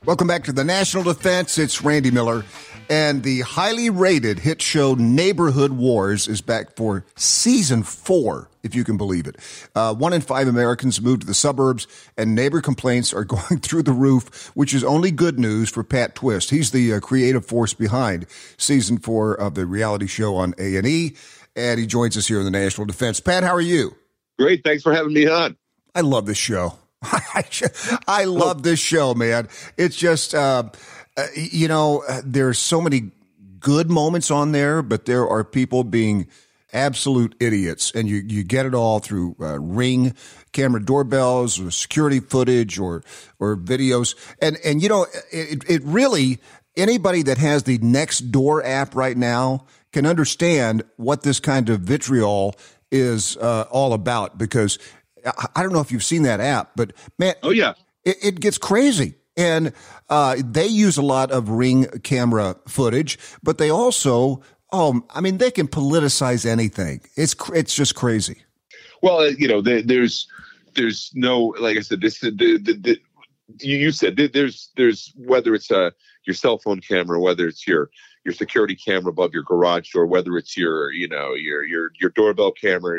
Welcome back to the National Defense. It's Randy Miller. And the highly rated hit show Neighborhood Wars is back for season 4, if you can believe it. 1 in 5 Americans moved to the suburbs, and neighbor complaints are going through the roof, which is only good news for Pat Twist. He's the creative force behind season 4 of the reality show on A&E, and he joins us here in the National Defense. Pat, how are you? Great. Thanks for having me on. I love this show. I love this show, man. It's just, there's so many good moments on there, but there are people being absolute idiots, and you get it all through Ring camera doorbells or security footage or videos. And it really, anybody that has the Nextdoor app right now can understand what this kind of vitriol is all about, because I don't know if you've seen that app, but man, oh yeah, it gets crazy. And they use a lot of Ring camera footage, but they also, they can politicize anything. It's just crazy. Well, there's no, like I said, this you said there's whether it's your cell phone camera, whether it's your security camera above your garage door, whether it's your doorbell camera,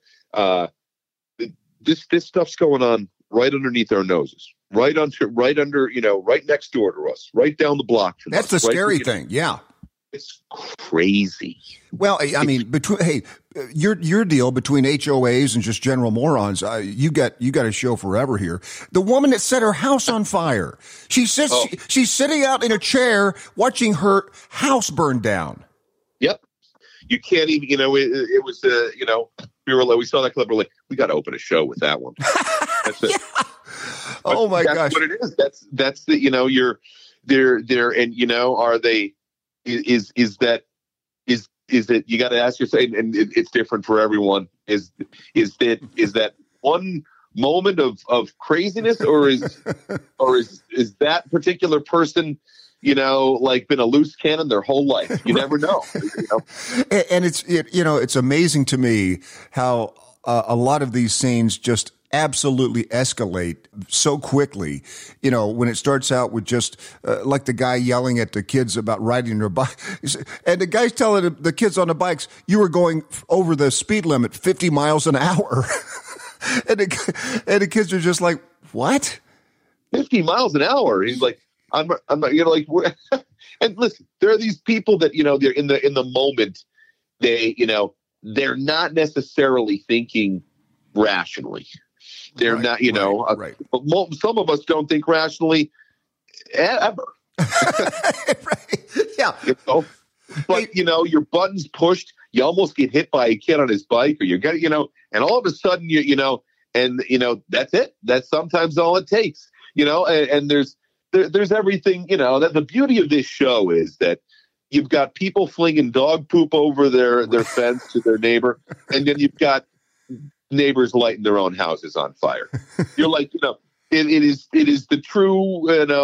this stuff's going on right underneath our noses, right next door to us, right down the block from us. That's the scary thing. Yeah. It's crazy. Well, I mean, your deal between HOAs and just general morons, you got a show forever here. The woman that set her house on fire, she's sitting out in a chair watching her house burn down. Yep. You can't even, it was, we saw that clip. We're like, we got to open a show with that one. That's it. Yeah. Oh my gosh. That's what it is. That's the, you're there. And, are they, is that you got to ask yourself, and it's different for everyone. Is that one moment of craziness, or is that particular person, been a loose cannon their whole life? You never know. And it's amazing to me how a lot of these scenes just absolutely escalate so quickly. When it starts out with just like the guy yelling at the kids about riding their bike, and the guy's telling the kids on the bikes, you were going over the speed limit 50 miles an hour. and the kids are just like, what? 50 miles an hour? He's like, I'm not, and listen, there are these people that, they're in the moment, they're not necessarily thinking rationally. They're not, right. But some of us don't think rationally ever. Right. Yeah. But your button's pushed, you almost get hit by a kid on his bike, or you got, and all of a sudden that's it. That's sometimes all it takes, and there's everything, that the beauty of this show is that you've got people flinging dog poop over their fence to their neighbor, and then you've got neighbors lighting their own houses on fire. You're like, it is the true,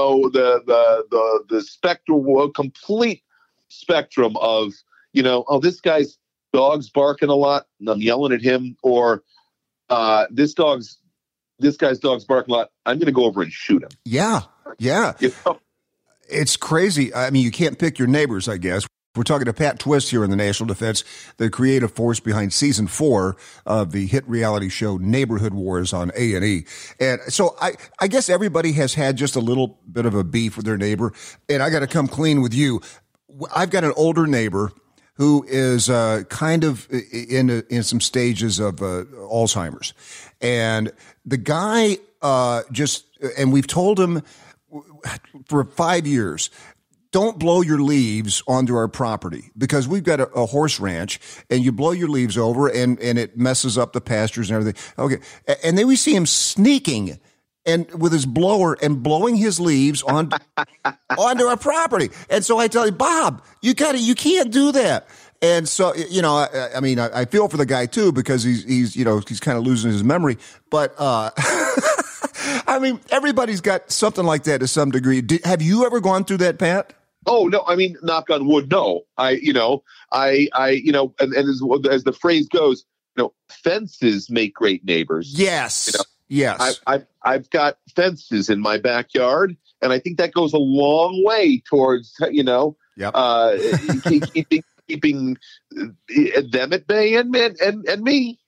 the spectrum, complete spectrum of, this guy's dog's barking a lot and I'm yelling at him, or this guy's dog's barking a lot, I'm going to go over and shoot him. Yeah. Yeah. It's crazy. I mean, you can't pick your neighbors, I guess. We're talking to Pat Twist here in the National Defense, the creative force behind season 4 of the hit reality show Neighborhood Wars on A&E. And so I guess everybody has had just a little bit of a beef with their neighbor. And I got to come clean with you. I've got an older neighbor who is kind of in some stages of Alzheimer's. And the guy and we've told him for 5 years, don't blow your leaves onto our property, because we've got a horse ranch, and you blow your leaves over and it messes up the pastures and everything. Okay. And then we see him sneaking and with his blower and blowing his leaves onto our property. And so I tell him, Bob, you can't do that. And so, I feel for the guy too, because he's kind of losing his memory, but, I mean, everybody's got something like that to some degree. Have you ever gone through that, Pat? Oh, no. I mean, knock on wood, no. And as the phrase goes, fences make great neighbors. Yes. Yes. I've got fences in my backyard, and I think that goes a long way towards, Yep. keeping them at bay and me,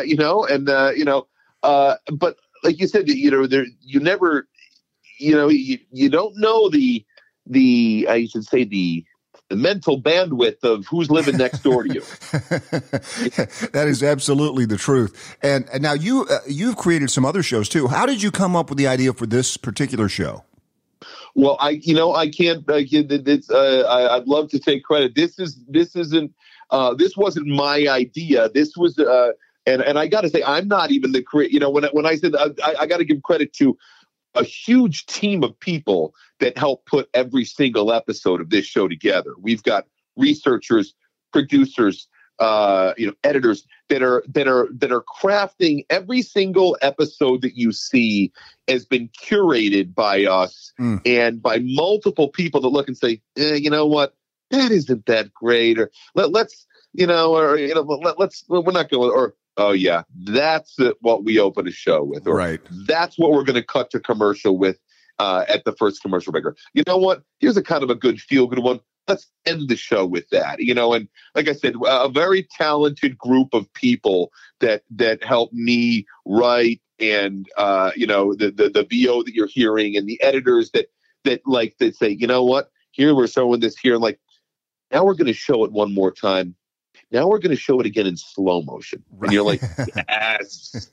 but like you said, you never, you don't know I should say the mental bandwidth of who's living next door to you. That is absolutely the truth. And now you've created some other shows too. How did you come up with the idea for this particular show? Well, I can't. I'd love to take credit. This wasn't my idea. This was, and I got to say, I'm not even the creator. When I said I got to give credit to a huge team of people that help put every single episode of this show together. We've got researchers, producers, editors that are crafting every single episode that you see has been curated by us and by multiple people that look and say, you know what, that isn't that great, or let's we're not going, or oh yeah, that's what we open a show with, or right, that's what we're going to cut to commercial with at the first commercial break. You know what? Here's a kind of a good feel good one. Let's end the show with that, and like I said, a very talented group of people that help me write, and the VO that you're hearing, and the editors that say, you know what, here we're showing this here, and like now we're going to show it one more time. Now we're going to show it again in slow motion, and you're like, yes.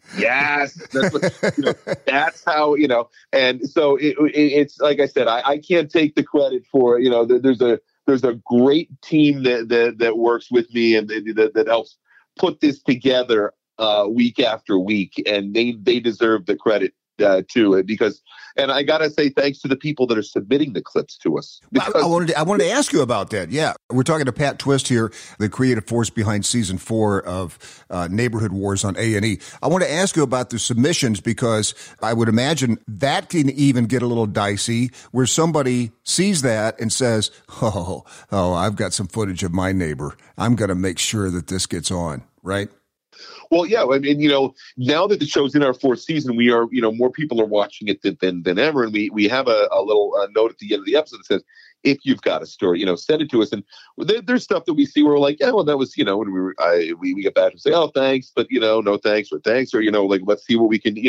That's how And so it's like I said, I can't take the credit for There's a great team that works with me and that helps put this together week after week, and they deserve the credit too, and I gotta say thanks to the people that are submitting the clips to us. I wanted to ask you about that. Yeah, we're talking to Pat Twist here, the creative force behind season 4 of Neighborhood Wars on A&E. I want to ask you about the submissions, because I would imagine that can even get a little dicey, where somebody sees that and says, "Oh, I've got some footage of my neighbor. I'm going to make sure that this gets on." Right? Well, yeah, I mean, now that the show's in our 4th season, we are, more people are watching it than ever. And we have a little note at the end of the episode that says, if you've got a story, send it to us. And there's stuff that we see where we're like, yeah, well, that was, when we get back and say, oh, thanks, but, no thanks, or thanks, or, let's see what we can,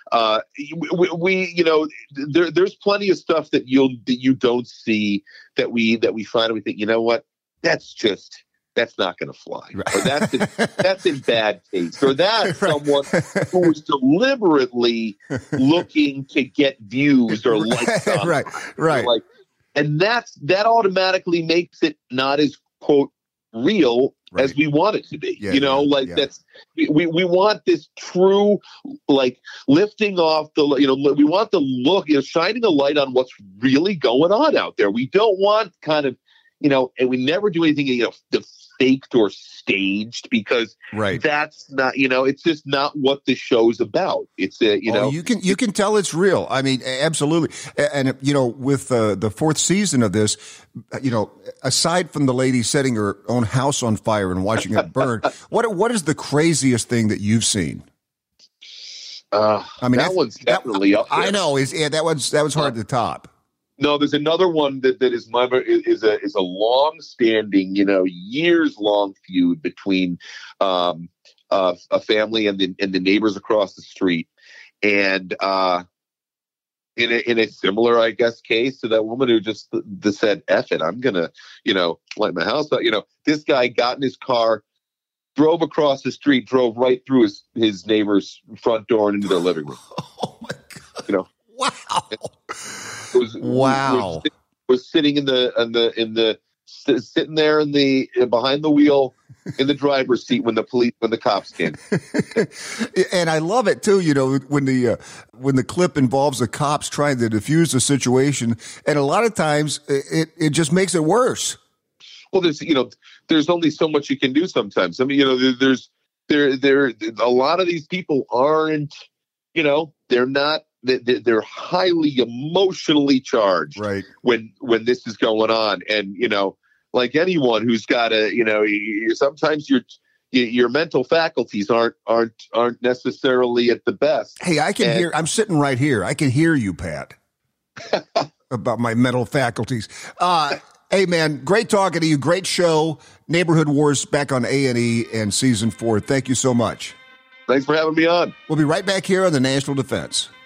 there's plenty of stuff that you don't see that we find, and we think, you know what, that's not going to fly, or that's in bad taste, or that's someone who is deliberately looking to get views or likes on right. And that automatically makes it not as quote real as we want it to be. That's we want this true, like, lifting off the we want the look, shining a light on what's really going on out there. We don't want kind of and we never do anything faked or staged, because that's not it's just not what the show's about. It's you can tell it's real. I mean, absolutely. And with the 4th season of this, aside from the lady setting her own house on fire and watching it burn, what is the craziest thing that you've seen? I mean, that one's definitely up there. I know that was hard to top. No, there's another one that is a long-standing, years-long feud between a family and the neighbors across the street, and in a similar, I guess, case to that woman who just said, "F it, I'm gonna, light my house up." This guy got in his car, drove across the street, drove right through his neighbor's front door and into their living room. Oh my God! Wow. Was sitting sitting there behind the wheel in the driver's seat when the cops came. And I love it too. When the clip involves the cops trying to defuse the situation, and a lot of times it just makes it worse. Well, there's only so much you can do sometimes. I mean, there's a lot of these people aren't, they're not. They're highly emotionally charged when this is going on, and like anyone who's got sometimes your mental faculties aren't necessarily at the best. Hey, I can hear. I'm sitting right here. I can hear you, Pat. about my mental faculties. Hey, man, great talking to you. Great show. Neighborhood Wars back on A&E and season 4. Thank you so much. Thanks for having me on. We'll be right back here on the National Defense.